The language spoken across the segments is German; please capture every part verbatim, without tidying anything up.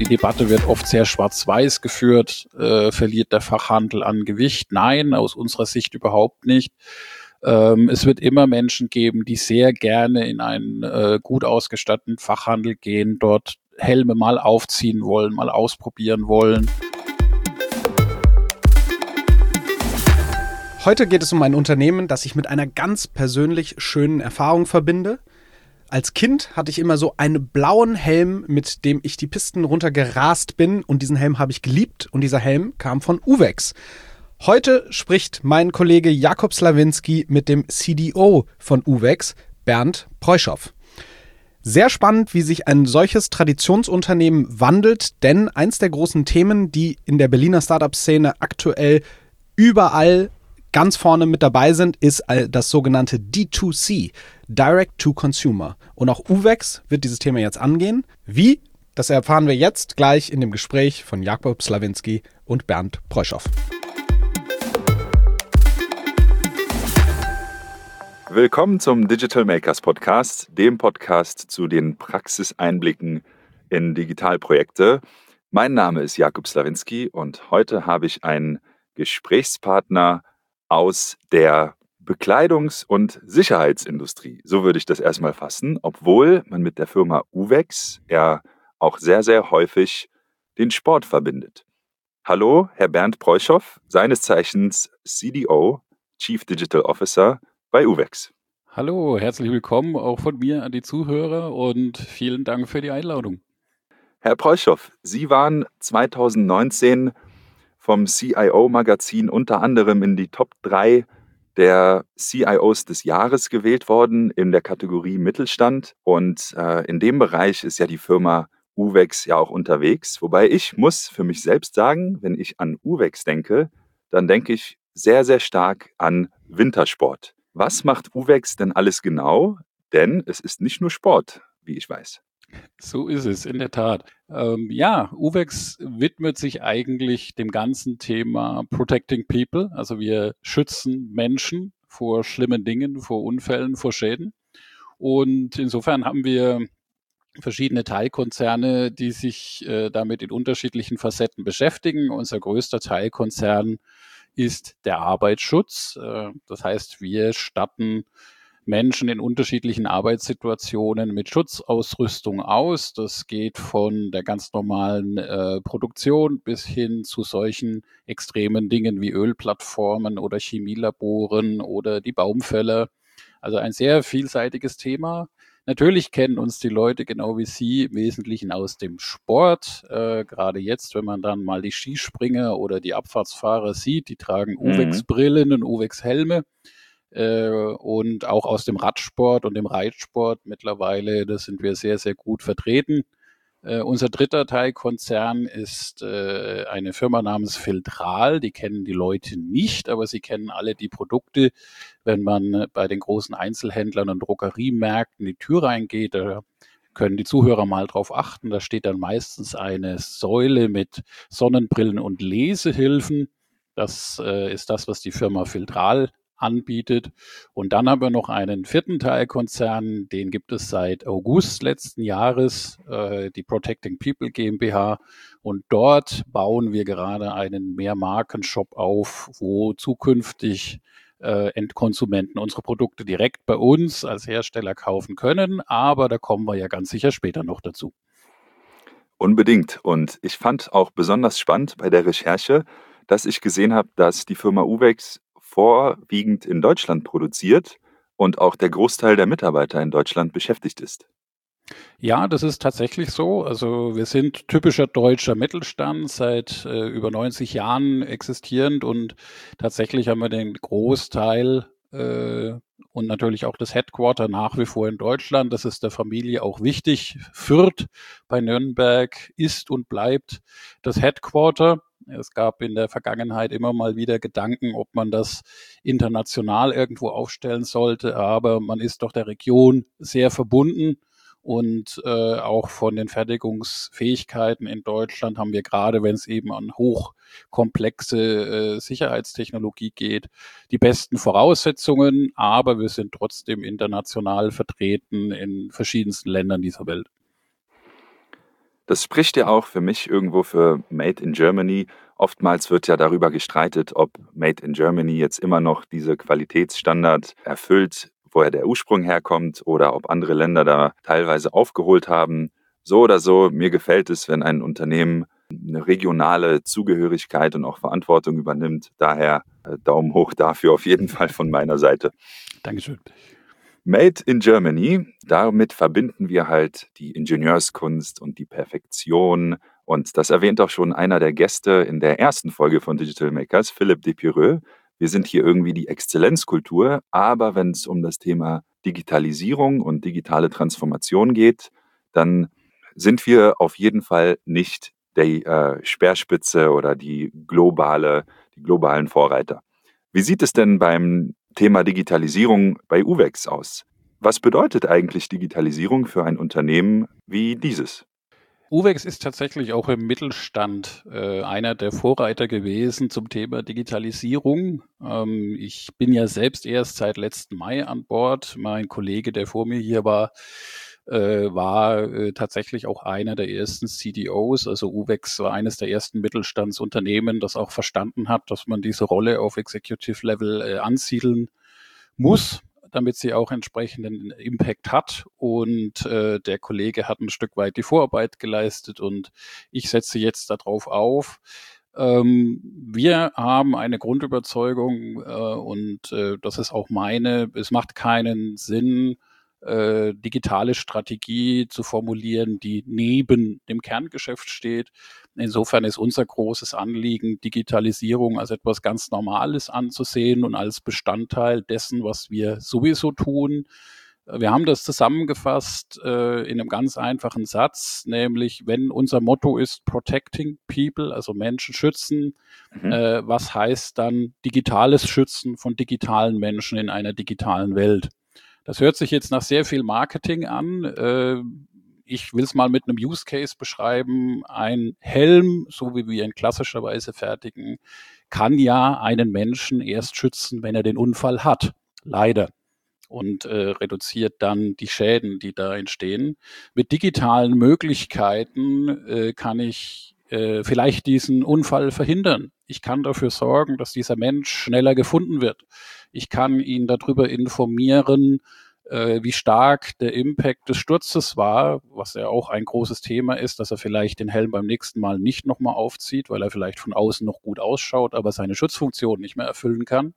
Debatte wird oft sehr schwarz-weiß geführt. Äh, verliert der Fachhandel an Gewicht? Nein, aus unserer Sicht überhaupt nicht. Ähm, es wird immer Menschen geben, die sehr gerne in einen äh, gut ausgestatteten Fachhandel gehen, dort Helme mal aufziehen wollen, mal ausprobieren wollen. Heute geht es um ein Unternehmen, das ich mit einer ganz persönlich schönen Erfahrung verbinde. Als Kind hatte ich immer so einen blauen Helm, mit dem ich die Pisten runtergerast bin, und diesen Helm habe ich geliebt, und dieser Helm kam von Uvex. Heute spricht mein Kollege Jakub Slawinski mit dem C D O von Uvex, Bernd Preuschow. Sehr spannend, wie sich ein solches Traditionsunternehmen wandelt, denn eins der großen Themen, die in der Berliner Startup-Szene aktuell überall ganz vorne mit dabei sind, ist das sogenannte D zwei C, Direct to Consumer. Und auch Uvex wird dieses Thema jetzt angehen. Wie? Das erfahren wir jetzt gleich in dem Gespräch von Jakub Slawinski und Bernd Preuschow. Willkommen zum Digital Makers Podcast, dem Podcast zu den Praxiseinblicken in Digitalprojekte. Mein Name ist Jakub Slawinski und heute habe ich einen Gesprächspartner aus der Bekleidungs- und Sicherheitsindustrie. So würde ich das erstmal fassen, obwohl man mit der Firma Uvex ja auch sehr, sehr häufig den Sport verbindet. Hallo, Herr Bernd Preuschow, seines Zeichens C D O, Chief Digital Officer bei Uvex. Hallo, herzlich willkommen auch von mir an die Zuhörer und vielen Dank für die Einladung. Herr Preuschow, Sie waren zweitausendneunzehn vom C I O-Magazin unter anderem in die Top drei der C I Os des Jahres gewählt worden in der Kategorie Mittelstand. Und äh, in dem Bereich ist ja die Firma Uvex ja auch unterwegs. Wobei ich muss für mich selbst sagen, wenn ich an Uvex denke, dann denke ich sehr, sehr stark an Wintersport. Was macht Uvex denn alles genau? Denn es ist nicht nur Sport, wie ich weiß. So ist es, in der Tat. Ähm, ja, Uvex widmet sich eigentlich dem ganzen Thema Protecting People. Also wir schützen Menschen vor schlimmen Dingen, vor Unfällen, vor Schäden. Und insofern haben wir verschiedene Teilkonzerne, die sich äh, damit in unterschiedlichen Facetten beschäftigen. Unser größter Teilkonzern ist der Arbeitsschutz. Äh, das heißt, wir statten Menschen in unterschiedlichen Arbeitssituationen mit Schutzausrüstung aus. Das geht von der ganz normalen äh, Produktion bis hin zu solchen extremen Dingen wie Ölplattformen oder Chemielaboren oder die Baumfäller. Also ein sehr vielseitiges Thema. Natürlich kennen uns die Leute genau wie Sie im Wesentlichen aus dem Sport. Äh, gerade jetzt, wenn man dann mal die Skispringer oder die Abfahrtsfahrer sieht, die tragen Mhm. Uvex-Brillen und Uvex-Helme. Äh, und auch aus dem Radsport und dem Reitsport mittlerweile, da sind wir sehr, sehr gut vertreten. Äh, unser dritter Teilkonzern ist äh, eine Firma namens Filtral. Die kennen die Leute nicht, aber sie kennen alle die Produkte. Wenn man äh, bei den großen Einzelhändlern und Drogeriemärkten die Tür reingeht, da können die Zuhörer mal drauf achten. Da steht dann meistens eine Säule mit Sonnenbrillen und Lesehilfen. Das äh, ist das, was die Firma Filtral anbietet. Und dann haben wir noch einen vierten Teilkonzern, den gibt es seit August letzten Jahres, äh, die Protecting People GmbH. Und dort bauen wir gerade einen Mehrmarkenshop auf, wo zukünftig äh, Endkonsumenten unsere Produkte direkt bei uns als Hersteller kaufen können. Aber da kommen wir ja ganz sicher später noch dazu. Unbedingt. Und ich fand auch besonders spannend bei der Recherche, dass ich gesehen habe, dass die Firma Uvex vorwiegend in Deutschland produziert und auch der Großteil der Mitarbeiter in Deutschland beschäftigt ist. Ja, das ist tatsächlich so. Also wir sind typischer deutscher Mittelstand, seit äh, über neunzig Jahren existierend, und tatsächlich haben wir den Großteil äh, und natürlich auch das Headquarter nach wie vor in Deutschland. Das ist der Familie auch wichtig. Fürth bei Nürnberg ist und bleibt das Headquarter. Es gab in der Vergangenheit immer mal wieder Gedanken, ob man das international irgendwo aufstellen sollte, aber man ist doch der Region sehr verbunden. Und äh, auch von den Fertigungsfähigkeiten in Deutschland haben wir gerade, wenn es eben an hochkomplexe äh, Sicherheitstechnologie geht, die besten Voraussetzungen, aber wir sind trotzdem international vertreten in verschiedensten Ländern dieser Welt. Das spricht ja auch für mich irgendwo für Made in Germany. Oftmals wird ja darüber gestreitet, ob Made in Germany jetzt immer noch diese Qualitätsstandard erfüllt, woher der Ursprung herkommt, oder ob andere Länder da teilweise aufgeholt haben. So oder so, mir gefällt es, wenn ein Unternehmen eine regionale Zugehörigkeit und auch Verantwortung übernimmt. Daher äh, Daumen hoch dafür auf jeden Fall von meiner Seite. Dankeschön. Made in Germany, damit verbinden wir halt die Ingenieurskunst und die Perfektion. Und das erwähnt auch schon einer der Gäste in der ersten Folge von Digital Makers, Philipp Depireux. Wir sind hier irgendwie die Exzellenzkultur, aber wenn es um das Thema Digitalisierung und digitale Transformation geht, dann sind wir auf jeden Fall nicht die äh, Speerspitze oder die globale, die globalen Vorreiter. Wie sieht es denn beim Thema Digitalisierung bei Uvex aus? Was bedeutet eigentlich Digitalisierung für ein Unternehmen wie dieses? Uvex ist tatsächlich auch im Mittelstand äh, einer der Vorreiter gewesen zum Thema Digitalisierung. Ähm, ich bin ja selbst erst seit letzten Mai an Bord. Mein Kollege, der vor mir hier war, äh, war äh, tatsächlich auch einer der ersten C D Os. Also Uvex war eines der ersten Mittelstandsunternehmen, das auch verstanden hat, dass man diese Rolle auf Executive Level äh, ansiedeln muss, damit sie auch entsprechenden Impact hat. Und äh, der Kollege hat ein Stück weit die Vorarbeit geleistet und ich setze jetzt darauf auf. Ähm, wir haben eine Grundüberzeugung äh, und äh, das ist auch meine, es macht keinen Sinn, äh, digitale Strategie zu formulieren, die neben dem Kerngeschäft steht. Insofern ist unser großes Anliegen, Digitalisierung als etwas ganz Normales anzusehen und als Bestandteil dessen, was wir sowieso tun. Wir haben das zusammengefasst äh, in einem ganz einfachen Satz, nämlich wenn unser Motto ist Protecting People, also Menschen schützen, Mhm. äh, was heißt dann digitales Schützen von digitalen Menschen in einer digitalen Welt? Das hört sich jetzt nach sehr viel Marketing an. Äh, ich will es mal mit einem Use Case beschreiben. Ein Helm, so wie wir ihn klassischerweise fertigen, kann ja einen Menschen erst schützen, wenn er den Unfall hat. Leider. Und äh, reduziert dann die Schäden, die da entstehen. Mit digitalen Möglichkeiten äh, kann ich äh, vielleicht diesen Unfall verhindern. Ich kann dafür sorgen, dass dieser Mensch schneller gefunden wird. Ich kann ihn darüber informieren, äh, wie stark der Impact des Sturzes war, was ja auch ein großes Thema ist, dass er vielleicht den Helm beim nächsten Mal nicht nochmal aufzieht, weil er vielleicht von außen noch gut ausschaut, aber seine Schutzfunktion nicht mehr erfüllen kann.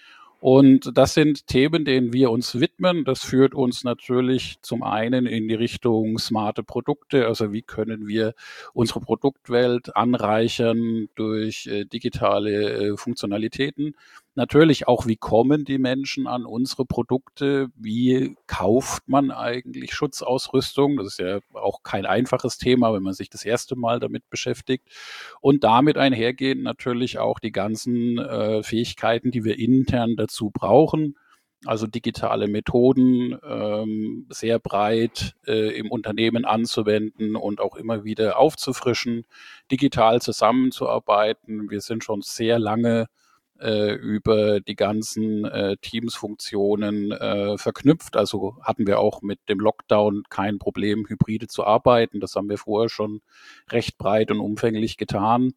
Und das sind Themen, denen wir uns widmen. Das führt uns natürlich zum einen in die Richtung smarte Produkte. Also wie können wir unsere Produktwelt anreichern durch äh, digitale äh, Funktionalitäten. Natürlich auch, wie kommen die Menschen an unsere Produkte? Wie kauft man eigentlich Schutzausrüstung? Das ist ja auch kein einfaches Thema, wenn man sich das erste Mal damit beschäftigt. Und damit einhergehen natürlich auch die ganzen äh, Fähigkeiten, die wir intern dazu brauchen. Also digitale Methoden ähm, sehr breit äh, im Unternehmen anzuwenden und auch immer wieder aufzufrischen, digital zusammenzuarbeiten. Wir sind schon sehr lange äh, über die ganzen äh, Teams-Funktionen äh, verknüpft. Also hatten wir auch mit dem Lockdown kein Problem, hybride zu arbeiten. Das haben wir vorher schon recht breit und umfänglich getan.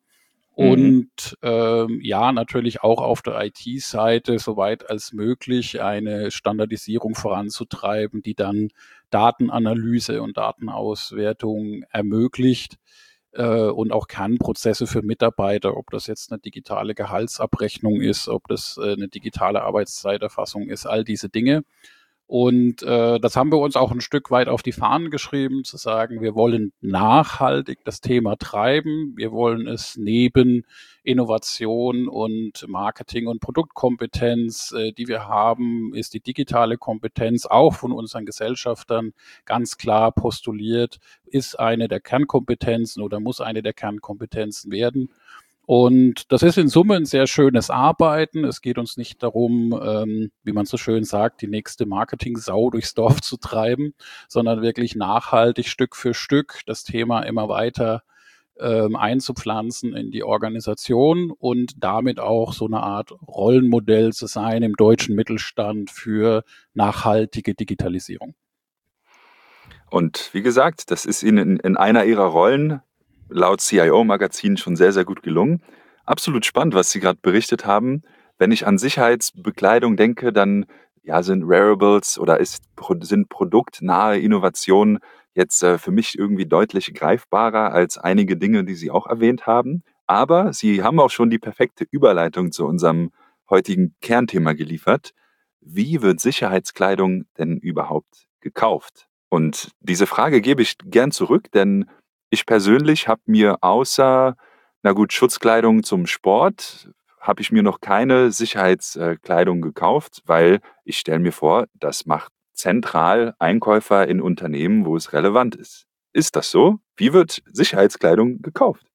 Und ähm, ja, natürlich auch auf der I T-Seite soweit als möglich eine Standardisierung voranzutreiben, die dann Datenanalyse und Datenauswertung ermöglicht äh, und auch Kernprozesse für Mitarbeiter, ob das jetzt eine digitale Gehaltsabrechnung ist, ob das äh, eine digitale Arbeitszeiterfassung ist, all diese Dinge. Und äh, das haben wir uns auch ein Stück weit auf die Fahnen geschrieben, zu sagen, wir wollen nachhaltig das Thema treiben. Wir wollen es neben Innovation und Marketing und Produktkompetenz, äh, die wir haben, ist die digitale Kompetenz auch von unseren Gesellschaftern ganz klar postuliert, ist eine der Kernkompetenzen oder muss eine der Kernkompetenzen werden. Und das ist in Summe ein sehr schönes Arbeiten. Es geht uns nicht darum, ähm, wie man so schön sagt, die nächste Marketing-Sau durchs Dorf zu treiben, sondern wirklich nachhaltig Stück für Stück das Thema immer weiter ähm, einzupflanzen in die Organisation und damit auch so eine Art Rollenmodell zu sein im deutschen Mittelstand für nachhaltige Digitalisierung. Und wie gesagt, das ist Ihnen in einer Ihrer Rollen laut C I O-Magazin schon sehr, sehr gut gelungen. Absolut spannend, was Sie gerade berichtet haben. Wenn ich an Sicherheitsbekleidung denke, dann ja, sind Wearables oder ist, sind produktnahe Innovationen jetzt äh, für mich irgendwie deutlich greifbarer als einige Dinge, die Sie auch erwähnt haben. Aber Sie haben auch schon die perfekte Überleitung zu unserem heutigen Kernthema geliefert. Wie wird Sicherheitskleidung denn überhaupt gekauft? Und diese Frage gebe ich gern zurück, denn ich persönlich habe mir außer, na gut, Schutzkleidung zum Sport, habe ich mir noch keine Sicherheitskleidung gekauft, weil ich stelle mir vor, das macht zentral Einkäufer in Unternehmen, wo es relevant ist. Ist das so? Wie wird Sicherheitskleidung gekauft?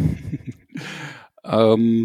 ähm,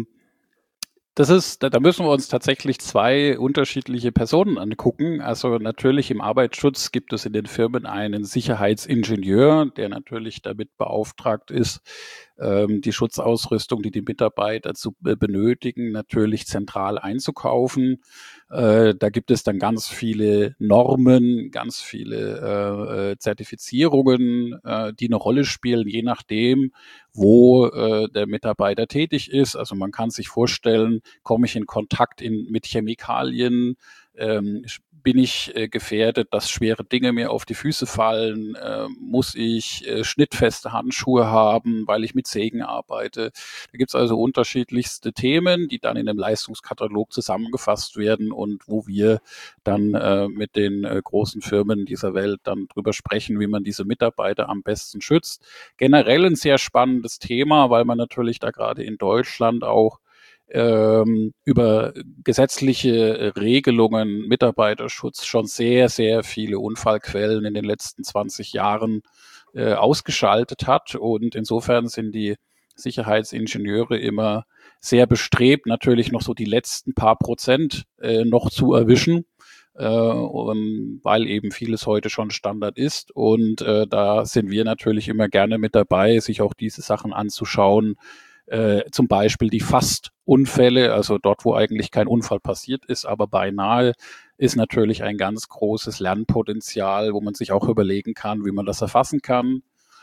Das ist, da müssen wir uns tatsächlich zwei unterschiedliche Personen angucken. Also natürlich im Arbeitsschutz gibt es in den Firmen einen Sicherheitsingenieur, der natürlich damit beauftragt ist, die Schutzausrüstung, die die Mitarbeiter zu benötigen, natürlich zentral einzukaufen. Da gibt es dann ganz viele Normen, ganz viele Zertifizierungen, die eine Rolle spielen, je nachdem, wo der Mitarbeiter tätig ist. Also man kann sich vorstellen, komme ich in Kontakt in, mit Chemikalien, ähm, bin ich äh, gefährdet, dass schwere Dinge mir auf die Füße fallen, äh, muss ich äh, schnittfeste Handschuhe haben, weil ich mit Sägen arbeite. Da gibt es also unterschiedlichste Themen, die dann in einem Leistungskatalog zusammengefasst werden und wo wir dann äh, mit den äh, großen Firmen dieser Welt dann drüber sprechen, wie man diese Mitarbeiter am besten schützt. Generell ein sehr spannendes Thema, weil man natürlich da gerade in Deutschland auch ähm, über gesetzliche Regelungen, Mitarbeiterschutz schon sehr, sehr viele Unfallquellen in den letzten zwanzig Jahren äh, ausgeschaltet hat. Und insofern sind die Sicherheitsingenieure immer sehr bestrebt, natürlich noch so die letzten paar Prozent äh, noch zu erwischen, äh, um, weil eben vieles heute schon Standard ist. Und äh, da sind wir natürlich immer gerne mit dabei, sich auch diese Sachen anzuschauen. Äh, zum Beispiel die Fastunfälle, also dort, wo eigentlich kein Unfall passiert ist, aber beinahe, ist natürlich ein ganz großes Lernpotenzial, wo man sich auch überlegen kann, wie man das erfassen kann.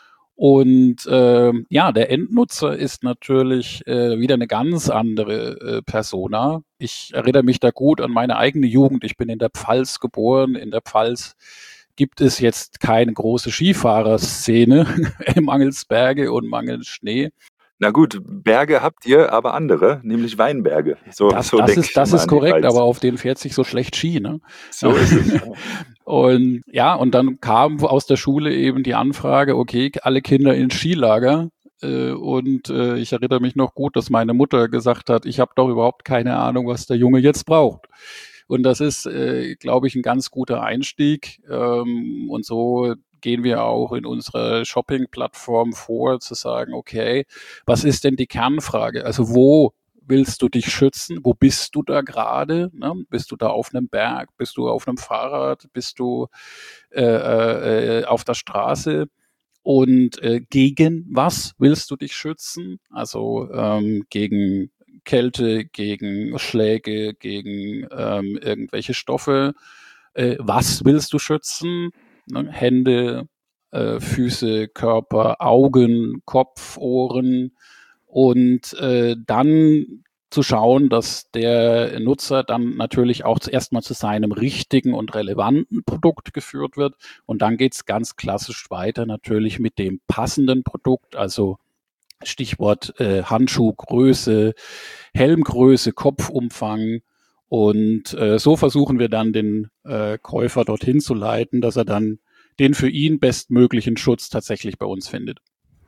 Und äh, ja, der Endnutzer ist natürlich äh, wieder eine ganz andere äh, Persona. Ich erinnere mich da gut an meine eigene Jugend. Ich bin in der Pfalz geboren. In der Pfalz gibt es jetzt keine große Skifahrerszene mangels Berge und mangels Schnee. Na gut, Berge habt ihr, aber andere, nämlich Weinberge. So, das so das denk ist, das ich ist korrekt, Pfalz. aber auf denen fährt sich so schlecht Ski, ne? So ist es. Und ja, und dann kam aus der Schule eben die Anfrage, okay, alle Kinder ins Skilager. Äh, und äh, ich erinnere mich noch gut, dass meine Mutter gesagt hat, ich habe doch überhaupt keine Ahnung, was der Junge jetzt braucht. Und das ist, äh, glaube ich, ein ganz guter Einstieg. Ähm, und so gehen wir auch in unserer Shopping-Plattform vor, zu sagen, okay, was ist denn die Kernfrage? Also wo willst du dich schützen? Wo bist du da gerade? Ne? Bist du da auf einem Berg? Bist du auf einem Fahrrad? Bist du äh, äh, auf der Straße? Und äh, gegen was willst du dich schützen? Also ähm, gegen Kälte, gegen Schläge, gegen ähm, irgendwelche Stoffe. Äh, was willst du schützen? Ne? Hände, äh, Füße, Körper, Augen, Kopf, Ohren. Und äh, dann zu schauen, dass der Nutzer dann natürlich auch zuerst mal zu seinem richtigen und relevanten Produkt geführt wird. Und dann geht es ganz klassisch weiter natürlich mit dem passenden Produkt, also Stichwort äh, Handschuhgröße, Helmgröße, Kopfumfang. Und äh, so versuchen wir dann den äh, Käufer dorthin zu leiten, dass er dann den für ihn bestmöglichen Schutz tatsächlich bei uns findet.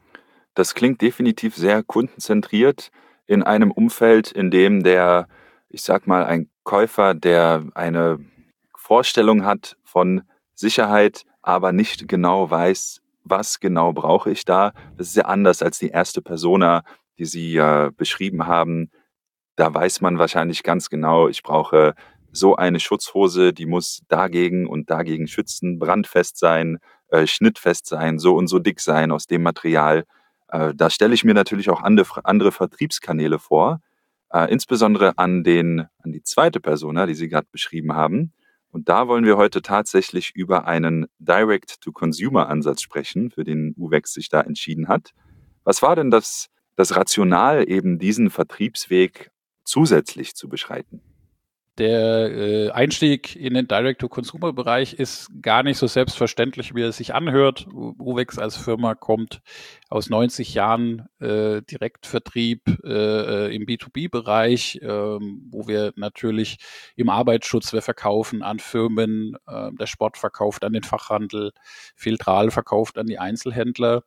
Das klingt definitiv sehr kundenzentriert in einem Umfeld, in dem der, ich sag mal, ein Käufer, der eine Vorstellung hat von Sicherheit, aber nicht genau weiß, was genau brauche ich da. Das ist ja anders als die erste Persona, die Sie äh, beschrieben haben. Da weiß man wahrscheinlich ganz genau, ich brauche so eine Schutzhose, die muss dagegen und dagegen schützen, brandfest sein, äh, schnittfest sein, so und so dick sein aus dem Material. Äh, da stelle ich mir natürlich auch andere, andere Vertriebskanäle vor, äh, insbesondere an, den, an die zweite Persona, die Sie gerade beschrieben haben. Und da wollen wir heute tatsächlich über einen Direct-to-Consumer-Ansatz sprechen, für den Uvex sich da entschieden hat. Was war denn das, das Rational, eben diesen Vertriebsweg zusätzlich zu beschreiten? Der äh, Einstieg in den Direct-to-Consumer-Bereich ist gar nicht so selbstverständlich, wie es sich anhört. Uvex als Firma kommt aus neunzig Jahren äh, Direktvertrieb äh, im B zwei B-Bereich, äh, wo wir natürlich im Arbeitsschutz, wir verkaufen an Firmen, äh, der Sport verkauft an den Fachhandel, Filtral verkauft an die Einzelhändler.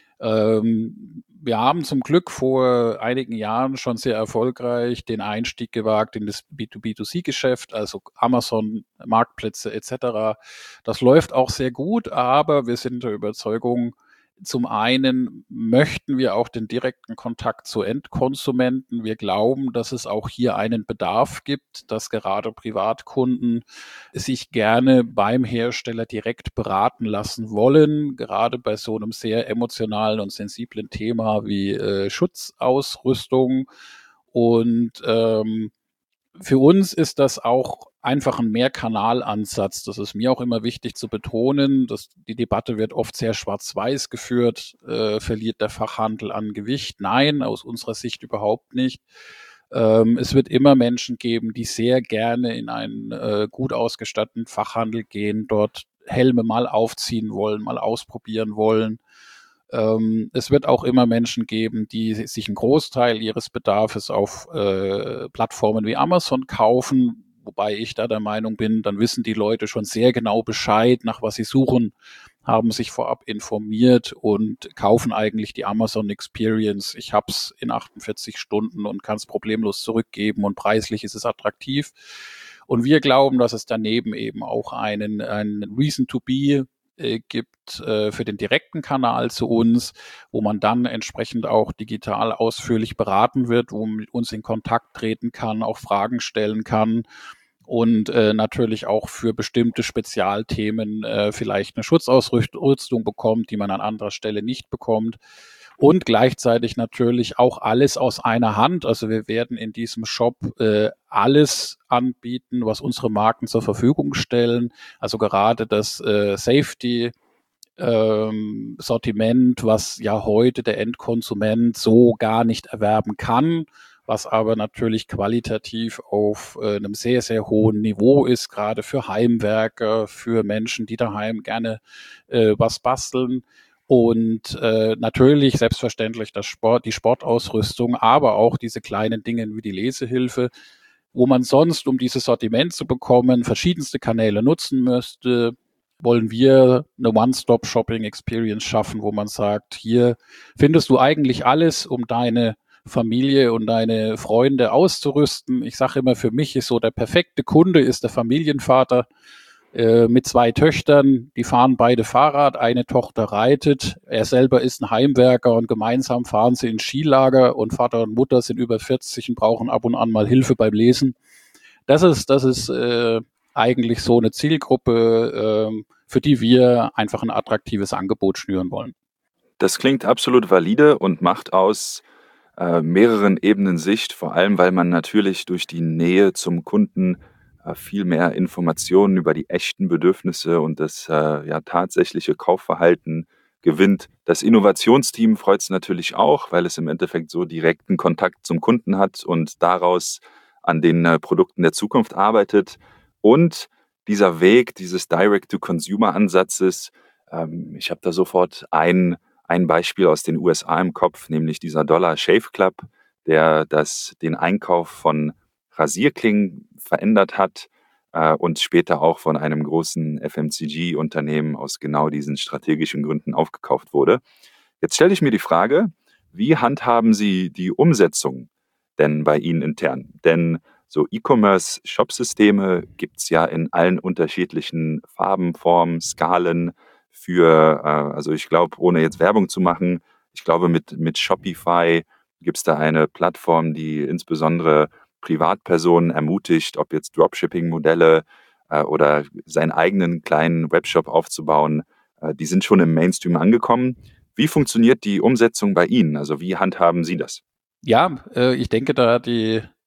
Ähm, wir haben zum Glück vor einigen Jahren schon sehr erfolgreich den Einstieg gewagt in das B zwei B zwei C-Geschäft, also Amazon, Marktplätze et cetera. Das läuft auch sehr gut, aber wir sind der Überzeugung, zum einen möchten wir auch den direkten Kontakt zu Endkonsumenten. Wir glauben, dass es auch hier einen Bedarf gibt, dass gerade Privatkunden sich gerne beim Hersteller direkt beraten lassen wollen, gerade bei so einem sehr emotionalen und sensiblen Thema wie äh, Schutzausrüstung. Und ähm, für uns ist das auch einfach ein Mehrkanalansatz. Das ist mir auch immer wichtig zu betonen, dass die Debatte wird oft sehr schwarz-weiß geführt. Äh, verliert der Fachhandel an Gewicht? Nein, aus unserer Sicht überhaupt nicht. Ähm, es wird immer Menschen geben, die sehr gerne in einen äh, gut ausgestatteten Fachhandel gehen, dort Helme mal aufziehen wollen, mal ausprobieren wollen. Ähm, es wird auch immer Menschen geben, die sich einen Großteil ihres Bedarfs auf äh, Plattformen wie Amazon kaufen, wobei ich da der Meinung bin, dann wissen die Leute schon sehr genau Bescheid, nach was sie suchen, haben sich vorab informiert und kaufen eigentlich die Amazon Experience. Ich habe es in achtundvierzig Stunden und kann es problemlos zurückgeben und preislich ist es attraktiv. Und wir glauben, dass es daneben eben auch einen, einen Reason to be gibt äh, für den direkten Kanal zu uns, wo man dann entsprechend auch digital ausführlich beraten wird, wo man mit uns in Kontakt treten kann, auch Fragen stellen kann und äh, natürlich auch für bestimmte Spezialthemen äh, vielleicht eine Schutzausrüstung bekommt, die man an anderer Stelle nicht bekommt. Und gleichzeitig natürlich auch alles aus einer Hand. Also wir werden in diesem Shop äh, alles anbieten, was unsere Marken zur Verfügung stellen. Also gerade das äh, Safety ähm, Sortiment, was ja heute der Endkonsument so gar nicht erwerben kann, was aber natürlich qualitativ auf äh, einem sehr, sehr hohen Niveau ist, gerade für Heimwerker, für Menschen, die daheim gerne äh, was basteln. Und äh, natürlich selbstverständlich das Sport, die Sportausrüstung, aber auch diese kleinen Dinge wie die Lesehilfe, wo man sonst, um dieses Sortiment zu bekommen, verschiedenste Kanäle nutzen müsste, wollen wir eine One-Stop-Shopping-Experience schaffen, wo man sagt, hier findest du eigentlich alles, um deine Familie und deine Freunde auszurüsten. Ich sage immer, für mich ist so der perfekte Kunde ist der Familienvater, mit zwei Töchtern, die fahren beide Fahrrad, eine Tochter reitet, er selber ist ein Heimwerker und gemeinsam fahren sie ins Skilager und Vater und Mutter sind über vierzig und brauchen ab und an mal Hilfe beim Lesen. Das ist, das ist äh, eigentlich so eine Zielgruppe, äh, für die wir einfach ein attraktives Angebot schnüren wollen. Das klingt absolut valide und macht aus äh, mehreren Ebenen Sicht, vor allem weil man natürlich durch die Nähe zum Kunden viel mehr Informationen über die echten Bedürfnisse und das äh, ja, tatsächliche Kaufverhalten gewinnt. Das Innovationsteam freut es natürlich auch, weil es im Endeffekt so direkten Kontakt zum Kunden hat und daraus an den äh, Produkten der Zukunft arbeitet. Und dieser Weg dieses Direct-to-Consumer-Ansatzes, ähm, ich habe da sofort ein, ein Beispiel aus den U S A im Kopf, nämlich dieser Dollar Shave Club, der das, den Einkauf von Rasierklingen verändert hat äh, und später auch von einem großen F M C G-Unternehmen aus genau diesen strategischen Gründen aufgekauft wurde. Jetzt stelle ich mir die Frage, wie handhaben Sie die Umsetzung denn bei Ihnen intern? Denn so E-Commerce-Shop-Systeme gibt es ja in allen unterschiedlichen Farben, Formen, Skalen für, äh, also ich glaube, ohne jetzt Werbung zu machen, ich glaube mit, mit Shopify gibt es da eine Plattform, die insbesondere Privatpersonen ermutigt, ob jetzt Dropshipping-Modelle äh, oder seinen eigenen kleinen Webshop aufzubauen, äh, die sind schon im Mainstream angekommen. Wie funktioniert die Umsetzung bei Ihnen? Also wie handhaben Sie das? Ja, äh, ich denke, da die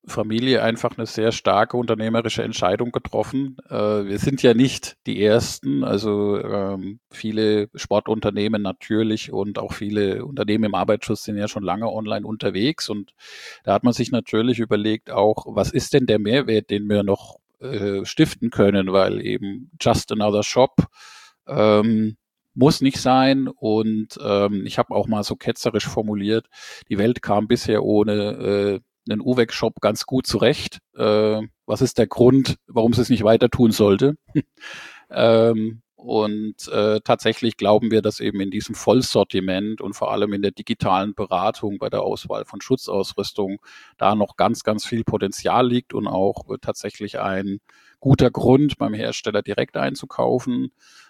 Familie einfach eine sehr starke unternehmerische Entscheidung getroffen. Äh, wir sind ja nicht die Ersten, also ähm, viele Sportunternehmen natürlich und auch viele Unternehmen im Arbeitsschutz sind ja schon lange online unterwegs und da hat man sich natürlich überlegt auch, was ist denn der Mehrwert, den wir noch äh, stiften können, weil eben just another shop ähm, muss nicht sein und ähm, ich habe auch mal so ketzerisch formuliert, die Welt kam bisher ohne äh, einen Uwex-Shop ganz gut zurecht. Äh, was ist der Grund, warum sie es nicht weiter tun sollte? ähm, und äh, tatsächlich glauben wir, dass eben in diesem Vollsortiment und vor allem in der digitalen Beratung bei der Auswahl von Schutzausrüstung da noch ganz, ganz viel Potenzial liegt und auch äh, tatsächlich ein guter Grund, beim Hersteller direkt einzukaufen.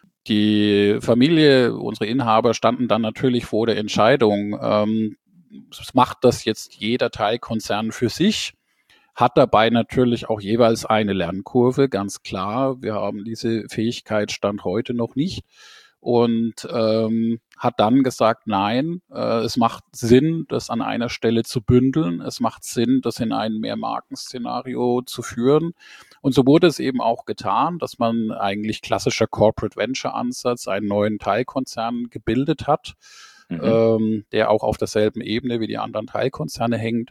Die Familie, unsere Inhaber standen dann natürlich vor der Entscheidung, ähm, macht das jetzt jeder Teilkonzern für sich, hat dabei natürlich auch jeweils eine Lernkurve, ganz klar. Wir haben diese Fähigkeit Stand heute noch nicht und ähm, hat dann gesagt, nein, äh, es macht Sinn, das an einer Stelle zu bündeln. Es macht Sinn, das in ein Mehrmarken-Szenario zu führen. Und so wurde es eben auch getan, dass man eigentlich klassischer Corporate Venture Ansatz einen neuen Teilkonzern gebildet hat, mhm. ähm, der auch auf derselben Ebene wie die anderen Teilkonzerne hängt.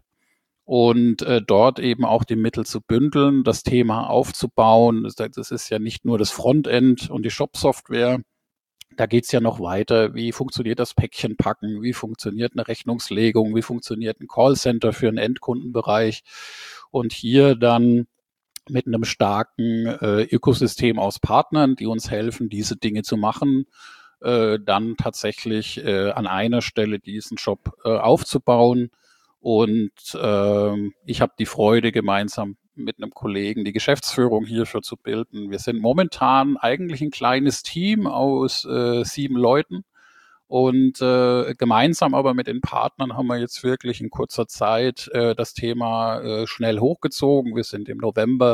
Und äh, dort eben auch die Mittel zu bündeln, das Thema aufzubauen. Das, das ist ja nicht nur das Frontend und die Shop-Software. Da geht's ja noch weiter. Wie funktioniert das Päckchenpacken? Wie funktioniert eine Rechnungslegung? Wie funktioniert ein Callcenter für einen Endkundenbereich? Und hier dann mit einem starken äh, Ökosystem aus Partnern, die uns helfen, diese Dinge zu machen, äh, dann tatsächlich äh, an einer Stelle diesen Shop äh, aufzubauen. Und äh, ich habe die Freude, gemeinsam mit einem Kollegen die Geschäftsführung hierfür zu bilden. Wir sind momentan eigentlich ein kleines Team aus äh, sieben Leuten. Und äh, gemeinsam aber mit den Partnern haben wir jetzt wirklich in kurzer Zeit äh, das Thema äh, schnell hochgezogen. Wir sind im November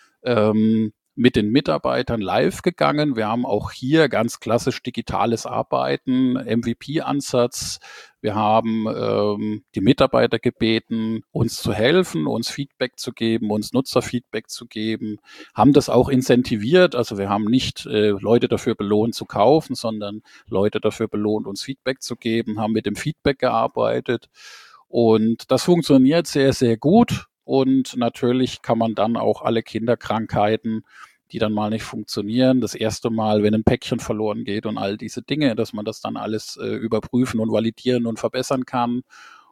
ähm, mit den Mitarbeitern live gegangen. Wir haben auch hier ganz klassisch digitales Arbeiten, M V P-Ansatz. Wir haben ähm, die Mitarbeiter gebeten, uns zu helfen, uns Feedback zu geben, uns Nutzerfeedback zu geben, haben das auch incentiviert. Also wir haben nicht äh, Leute dafür belohnt zu kaufen, sondern Leute dafür belohnt, uns Feedback zu geben, haben mit dem Feedback gearbeitet. Und das funktioniert sehr, sehr gut. Und natürlich kann man dann auch alle Kinderkrankheiten, die dann mal nicht funktionieren, das erste Mal, wenn ein Päckchen verloren geht und all diese Dinge, dass man das dann alles äh, überprüfen und validieren und verbessern kann.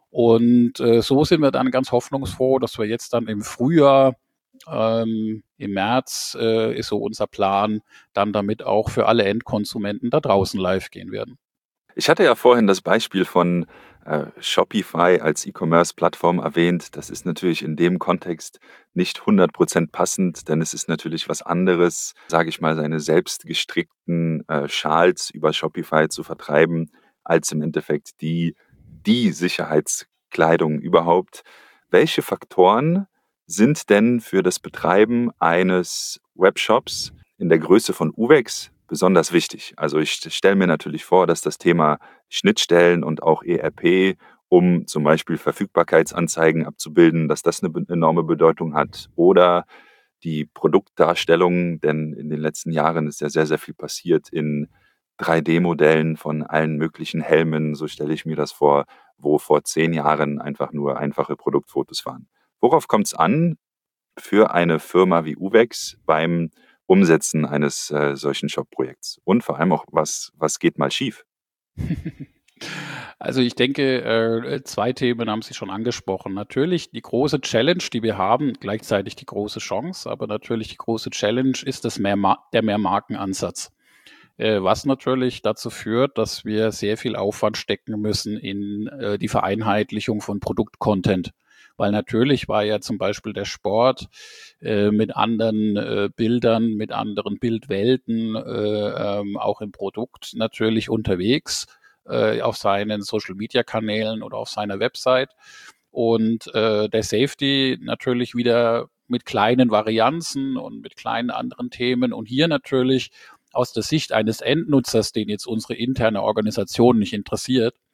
Und äh, so sind wir dann ganz hoffnungsfroh, dass wir jetzt dann im Frühjahr, ähm, im März äh, ist so unser Plan, dann damit auch für alle Endkonsumenten da draußen live gehen werden. Ich hatte ja vorhin das Beispiel von äh, Shopify als E-Commerce-Plattform erwähnt. Das ist natürlich in dem Kontext nicht hundert Prozent passend, denn es ist natürlich was anderes, sage ich mal, seine selbst gestrickten äh, Schals über Shopify zu vertreiben, als im Endeffekt die, die Sicherheitskleidung überhaupt. Welche Faktoren sind denn für das Betreiben eines Webshops in der Größe von Uwex besonders wichtig? Also ich stelle mir natürlich vor, dass das Thema Schnittstellen und auch E R P, um zum Beispiel Verfügbarkeitsanzeigen abzubilden, dass das eine enorme Bedeutung hat. Oder die Produktdarstellung, denn in den letzten Jahren ist ja sehr, sehr viel passiert in drei D Modellen von allen möglichen Helmen. So stelle ich mir das vor, wo vor zehn Jahren einfach nur einfache Produktfotos waren. Worauf kommt es an für eine Firma wie Uwex beim Umsetzen eines äh, solchen Shop-Projekts? Und vor allem auch, was, was geht mal schief? Also ich denke, äh, zwei Themen haben Sie schon angesprochen. Natürlich die große Challenge, die wir haben, gleichzeitig die große Chance, aber natürlich die große Challenge ist das Mehrma- der Mehrmarkenansatz, äh, was natürlich dazu führt, dass wir sehr viel Aufwand stecken müssen in äh, die Vereinheitlichung von Produktcontent. Weil natürlich war ja zum Beispiel der Sport äh, mit anderen äh, Bildern, mit anderen Bildwelten, äh, ähm, auch im Produkt natürlich unterwegs äh, auf seinen Social-Media-Kanälen oder auf seiner Website. Und äh, der Safety natürlich wieder mit kleinen Varianzen und mit kleinen anderen Themen. Und hier natürlich aus der Sicht eines Endnutzers, den jetzt unsere interne Organisation nicht interessiert,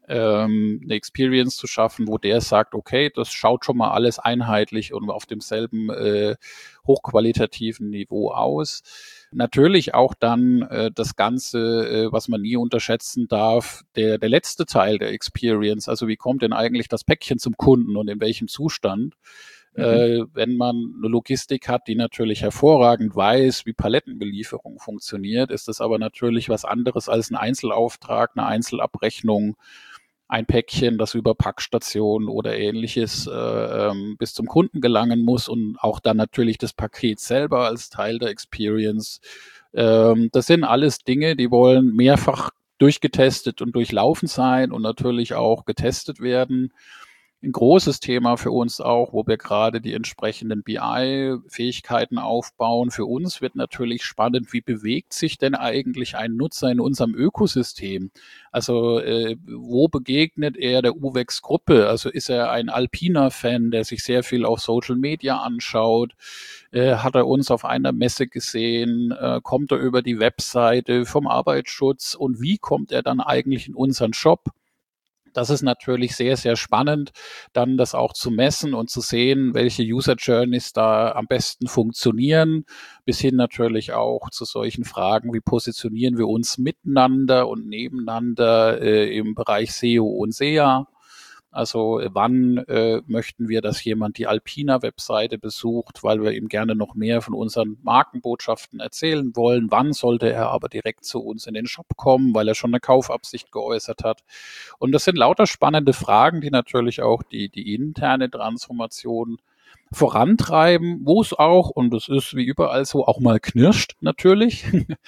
ähm, eine Experience zu schaffen, wo der sagt, okay, das schaut schon mal alles einheitlich und auf demselben äh, hochqualitativen Niveau aus. Natürlich auch dann äh, das Ganze, äh, was man nie unterschätzen darf, der, der letzte Teil der Experience, also wie kommt denn eigentlich das Päckchen zum Kunden und in welchem Zustand? Mhm. Äh, wenn man eine Logistik hat, die natürlich hervorragend weiß, wie Palettenbelieferung funktioniert, ist das aber natürlich was anderes als ein Einzelauftrag, eine Einzelabrechnung, ein Päckchen, das über Packstationen oder ähnliches äh, ähm, bis zum Kunden gelangen muss und auch dann natürlich das Paket selber als Teil der Experience. Ähm, das sind alles Dinge, die wollen mehrfach durchgetestet und durchlaufen sein und natürlich auch getestet werden. Ein großes Thema für uns auch, wo wir gerade die entsprechenden B I-Fähigkeiten aufbauen. Für uns wird natürlich spannend, wie bewegt sich denn eigentlich ein Nutzer in unserem Ökosystem? Also äh, wo begegnet er der U X-Gruppe? Also ist er ein Alpina-Fan, der sich sehr viel auf Social Media anschaut? Äh, hat er uns auf einer Messe gesehen? Äh, kommt er über die Webseite vom Arbeitsschutz? Und wie kommt er dann eigentlich in unseren Shop? Das ist natürlich sehr, sehr spannend, dann das auch zu messen und zu sehen, welche User Journeys da am besten funktionieren, bis hin natürlich auch zu solchen Fragen, wie positionieren wir uns miteinander und nebeneinander äh, im Bereich S E O und S E A. Also wann äh, möchten wir, dass jemand die Alpina-Webseite besucht, weil wir ihm gerne noch mehr von unseren Markenbotschaften erzählen wollen. Wann sollte er aber direkt zu uns in den Shop kommen, weil er schon eine Kaufabsicht geäußert hat. Und das sind lauter spannende Fragen, die natürlich auch die, die interne Transformation vorantreiben, wo es auch, und das ist wie überall so, auch mal knirscht natürlich.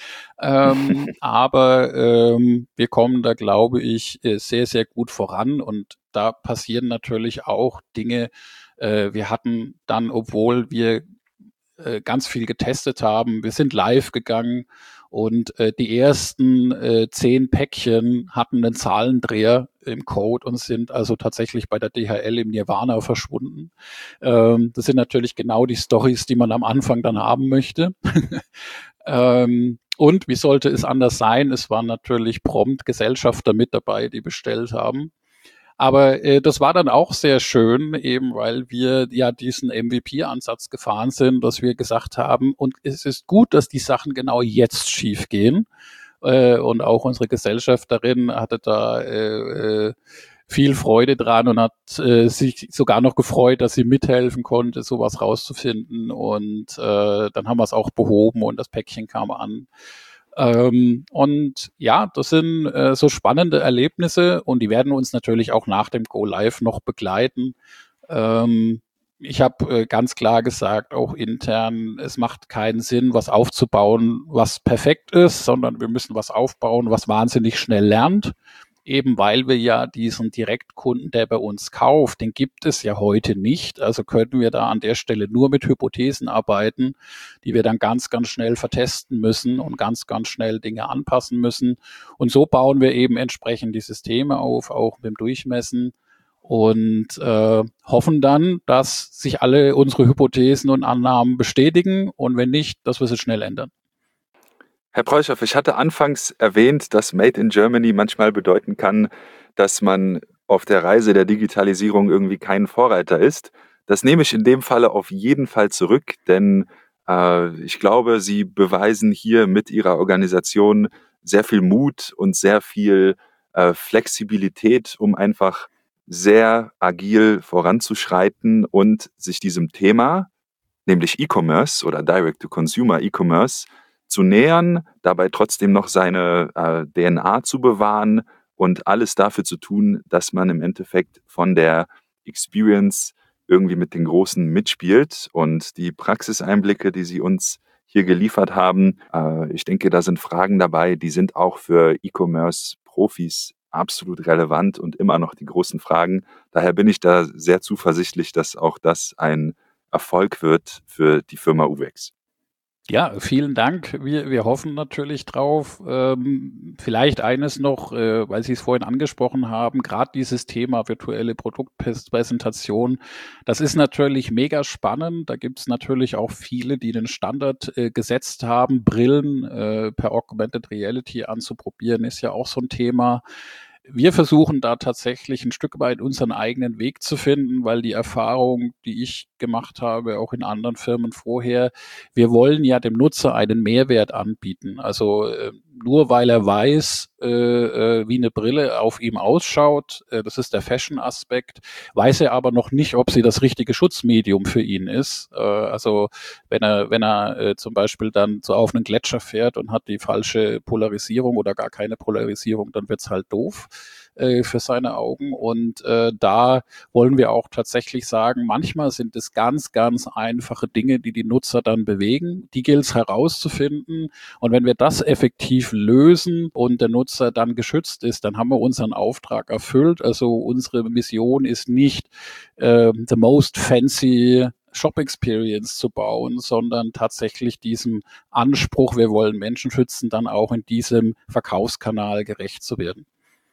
ähm, aber ähm, wir kommen da, glaube ich, sehr, sehr gut voran und da passieren natürlich auch Dinge. Äh, wir hatten dann, obwohl wir äh, ganz viel getestet haben, wir sind live gegangen und äh, die ersten äh, zehn Päckchen hatten einen Zahlendreher im Code und sind also tatsächlich bei der D H L im Nirvana verschwunden. Ähm, das sind natürlich genau die Storys, die man am Anfang dann haben möchte. ähm, und wie sollte es anders sein? Es waren natürlich prompt Gesellschafter mit dabei, die bestellt haben. Aber äh, das war dann auch sehr schön, eben weil wir ja diesen M V P-Ansatz gefahren sind, dass wir gesagt haben, und es ist gut, dass die Sachen genau jetzt schief gehen. Äh, und auch unsere Gesellschafterin hatte da äh, äh, viel Freude dran und hat äh, sich sogar noch gefreut, dass sie mithelfen konnte, sowas rauszufinden. Und äh, dann haben wir es auch behoben und das Päckchen kam an. Ähm, und ja, das sind äh, so spannende Erlebnisse und die werden uns natürlich auch nach dem Go Live noch begleiten. Ähm, ich habe äh, ganz klar gesagt, auch intern, es macht keinen Sinn, was aufzubauen, was perfekt ist, sondern wir müssen was aufbauen, was wahnsinnig schnell lernt. Eben weil wir ja diesen Direktkunden, der bei uns kauft, den gibt es ja heute nicht. Also können wir da an der Stelle nur mit Hypothesen arbeiten, die wir dann ganz, ganz schnell vertesten müssen und ganz, ganz schnell Dinge anpassen müssen. Und so bauen wir eben entsprechend die Systeme auf, auch mit dem Durchmessen und äh, hoffen dann, dass sich alle unsere Hypothesen und Annahmen bestätigen und wenn nicht, dass wir sie schnell ändern. Herr Preuschow, ich hatte anfangs erwähnt, dass Made in Germany manchmal bedeuten kann, dass man auf der Reise der Digitalisierung irgendwie kein Vorreiter ist. Das nehme ich in dem Falle auf jeden Fall zurück, denn äh, ich glaube, Sie beweisen hier mit Ihrer Organisation sehr viel Mut und sehr viel äh, Flexibilität, um einfach sehr agil voranzuschreiten und sich diesem Thema, nämlich E-Commerce oder Direct-to-Consumer E-Commerce, zu nähern, dabei trotzdem noch seine äh, D N A zu bewahren und alles dafür zu tun, dass man im Endeffekt von der Experience irgendwie mit den Großen mitspielt. Und die Praxiseinblicke, die Sie uns hier geliefert haben, äh, ich denke, da sind Fragen dabei, die sind auch für E-Commerce-Profis absolut relevant und immer noch die großen Fragen. Daher bin ich da sehr zuversichtlich, dass auch das ein Erfolg wird für die Firma U V E X. Ja, vielen Dank. Wir, wir hoffen natürlich drauf. Ähm, vielleicht eines noch, äh, weil Sie es vorhin angesprochen haben, gerade dieses Thema virtuelle Produktpräsentation, das ist natürlich mega spannend. Da gibt es natürlich auch viele, die den Standard äh, gesetzt haben. Brillen äh, per Augmented Reality anzuprobieren, ist ja auch so ein Thema. Wir versuchen da tatsächlich ein Stück weit unseren eigenen Weg zu finden, weil die Erfahrung, die ich gemacht habe, auch in anderen Firmen vorher, wir wollen ja dem Nutzer einen Mehrwert anbieten. Also äh, nur weil er weiß, äh, äh, wie eine Brille auf ihm ausschaut, äh, das ist der Fashion-Aspekt, weiß er aber noch nicht, ob sie das richtige Schutzmedium für ihn ist. Äh, also wenn er, wenn er äh, zum Beispiel dann so auf einen Gletscher fährt und hat die falsche Polarisierung oder gar keine Polarisierung, dann wird's halt doof äh, für seine Augen. Und äh, da wollen wir auch tatsächlich sagen, manchmal sind es ganz, ganz einfache Dinge, die die Nutzer dann bewegen. Die gilt es herauszufinden. Und wenn wir das effektiv lösen und der Nutzer dann geschützt ist, dann haben wir unseren Auftrag erfüllt. Also unsere Mission ist nicht äh, the most fancy Shop Experience zu bauen, sondern tatsächlich diesem Anspruch, wir wollen Menschen schützen, dann auch in diesem Verkaufskanal gerecht zu werden.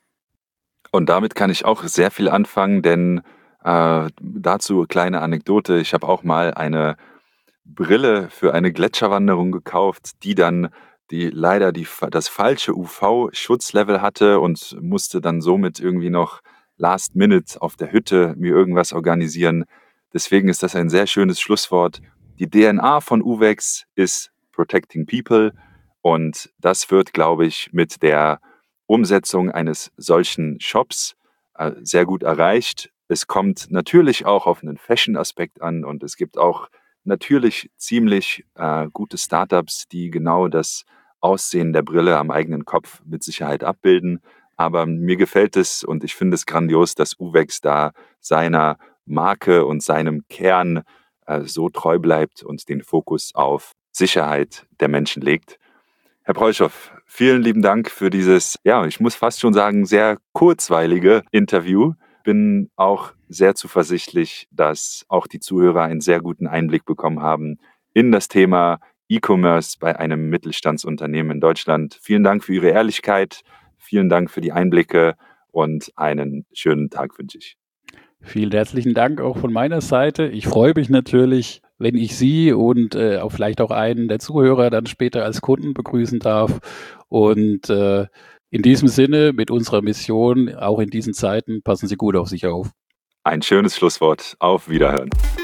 Und damit kann ich auch sehr viel anfangen, denn äh, dazu kleine Anekdote. Ich habe auch mal eine Brille für eine Gletscherwanderung gekauft, die dann die leider die, das falsche U V-Schutzlevel hatte und musste dann somit irgendwie noch last minute auf der Hütte mir irgendwas organisieren. Deswegen ist das ein sehr schönes Schlusswort. Die D N A von Uvex ist Protecting People und das wird, glaube ich, mit der Umsetzung eines solchen Shops äh, sehr gut erreicht. Es kommt natürlich auch auf einen Fashion-Aspekt an und es gibt auch natürlich ziemlich äh, gute Startups, die genau das Aussehen der Brille am eigenen Kopf mit Sicherheit abbilden. Aber mir gefällt es und ich finde es grandios, dass Uvex da seiner Marke und seinem Kern äh, so treu bleibt und den Fokus auf Sicherheit der Menschen legt. Herr Preuschow, vielen lieben Dank für dieses, ja, ich muss fast schon sagen, sehr kurzweilige Interview. Bin auch sehr zuversichtlich, dass auch die Zuhörer einen sehr guten Einblick bekommen haben in das Thema E-Commerce bei einem Mittelstandsunternehmen in Deutschland. Vielen Dank für Ihre Ehrlichkeit, vielen Dank für die Einblicke und einen schönen Tag wünsche ich. Vielen herzlichen Dank auch von meiner Seite. Ich freue mich natürlich, wenn ich Sie und äh, auch vielleicht auch einen der Zuhörer dann später als Kunden begrüßen darf. Und äh, in diesem Sinne, mit unserer Mission, auch in diesen Zeiten, passen Sie gut auf sich auf. Ein schönes Schlusswort. Auf Wiederhören.